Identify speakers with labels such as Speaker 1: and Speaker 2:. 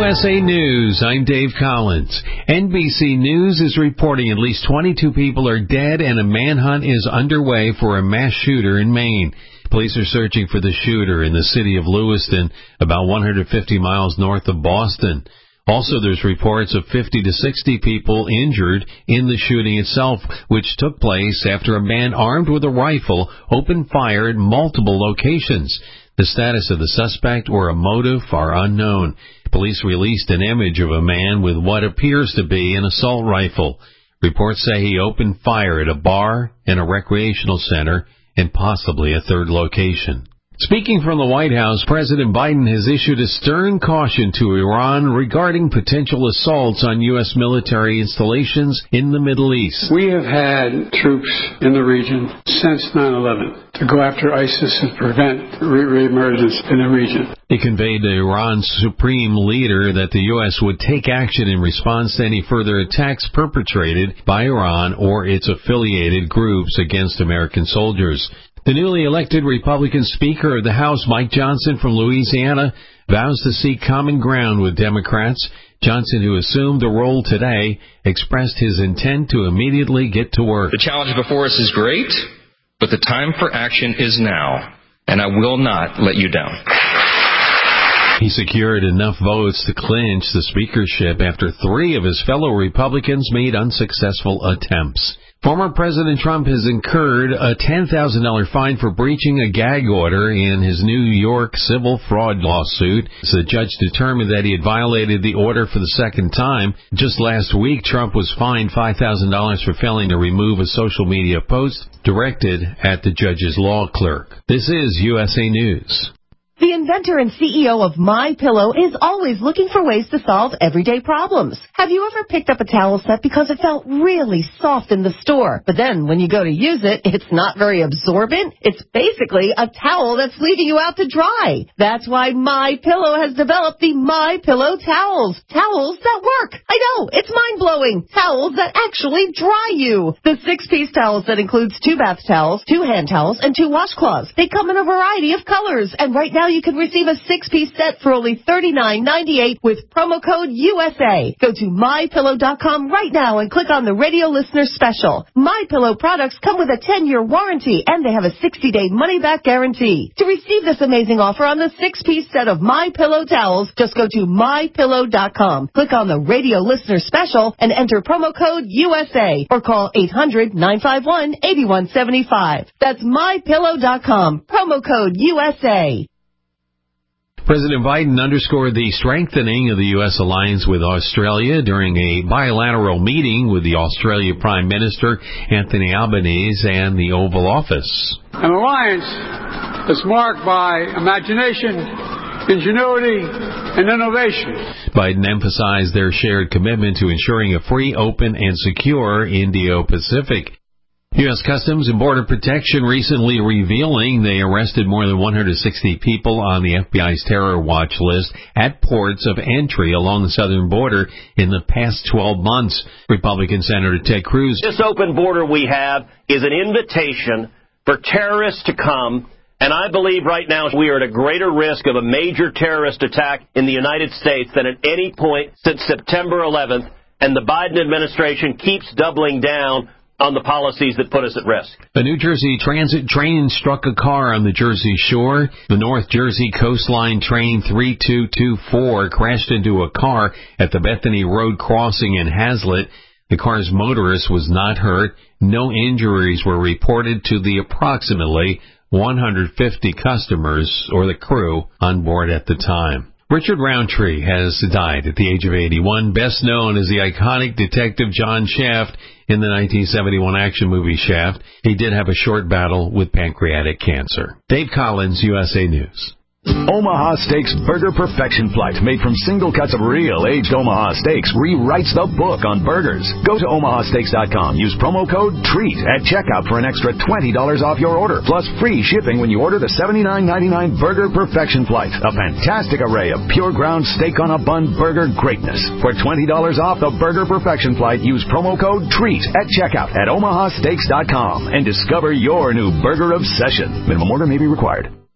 Speaker 1: USA News, I'm Dave Collins. NBC News is reporting at least 22 people are dead and a manhunt is underway for a mass shooter in Maine. Police are searching for the shooter in the city of Lewiston, about 150 miles north of Boston. Also, there's reports of 50 to 60 people injured in the shooting itself, which took place after a man armed with a rifle opened fire at multiple locations. The status of the suspect or a motive are unknown. Police released an image of a man with what appears to be an assault rifle. Reports say he opened fire at a bar and a recreational center and possibly a third location. Speaking from the White House, President Biden has issued a stern caution to Iran regarding potential assaults on U.S. military installations in the Middle East.
Speaker 2: We have had troops in the region since 9/11 to go after ISIS and prevent re-emergence in the region.
Speaker 1: He conveyed to Iran's supreme leader that the U.S. would take action in response to any further attacks perpetrated by Iran or its affiliated groups against American soldiers. The newly elected Republican Speaker of the House, Mike Johnson from Louisiana, vows to seek common ground with Democrats. Johnson, who assumed the role today, expressed his intent to immediately get to work.
Speaker 3: The challenge before us is great, but the time for action is now, and I will not let you down.
Speaker 1: He secured enough votes to clinch the speakership after 3 of his fellow Republicans made unsuccessful attempts. Former President Trump has incurred a $10,000 fine for breaching a gag order in his New York civil fraud lawsuit. The judge determined that he had violated the order for the second time. Just last week, Trump was fined $5,000 for failing to remove a social media post directed at the judge's law clerk. This is USA News.
Speaker 4: The inventor and CEO of MyPillow is always looking for ways to solve everyday problems. Have you ever picked up a towel set because it felt really soft in the store, but then when you go to use it, it's not very absorbent? It's basically a towel that's leaving you out to dry. That's why MyPillow has developed the MyPillow towels. Towels that work. I know, it's mind-blowing. Towels that actually dry you. The 6-piece towel set includes 2 bath towels, 2 hand towels, and 2 washcloths. They come in a variety of colors, and right now you can receive a 6-piece set for only $39.98 with promo code USA. Go to MyPillow.com right now and click on the radio listener special. MyPillow products come with a 10-year warranty, and they have a 60-day money-back guarantee. To receive this amazing offer on the 6-piece set of MyPillow towels, just go to MyPillow.com. Click on the radio listener special and enter promo code USA or call 800-951-8175. That's MyPillow.com. Promo code USA.
Speaker 1: President Biden underscored the strengthening of the U.S. alliance with Australia during a bilateral meeting with the Australia Prime Minister, Anthony Albanese, and the Oval Office.
Speaker 2: An alliance that's marked by imagination, ingenuity, and innovation.
Speaker 1: Biden emphasized their shared commitment to ensuring a free, open, and secure Indo-Pacific. U.S. Customs and Border Protection recently revealing they arrested more than 160 people on the FBI's terror watch list at ports of entry along the southern border in the past 12 months. Republican Senator Ted Cruz.
Speaker 5: This open border we have is an invitation for terrorists to come, and I believe right now we are at a greater risk of a major terrorist attack in the United States than at any point since September 11th, and the Biden administration keeps doubling down on the policies that put us at risk.
Speaker 1: A New Jersey transit train struck a car on the Jersey Shore. The North Jersey Coastline Train 3224 crashed into a car at the Bethany Road crossing in Hazlet. The car's motorist was not hurt. No injuries were reported to the approximately 150 customers or the crew on board at the time. Richard Roundtree has died at the age of 81, best known as the iconic Detective John Shaft in the 1971 action movie Shaft. He did have a short battle with pancreatic cancer. Dave Collins, USA News.
Speaker 6: Omaha Steaks Burger Perfection Flight, made from single cuts of real aged Omaha steaks, rewrites the book on burgers. Go to omahasteaks.com. Use promo code TREAT at checkout for an extra $20 off your order, plus free shipping when you order the $79.99 Burger Perfection Flight. A fantastic array of pure ground steak on a bun burger greatness. For $20 off the Burger Perfection Flight, use promo code TREAT at checkout at omahasteaks.com and discover your new burger obsession. Minimum order may be required.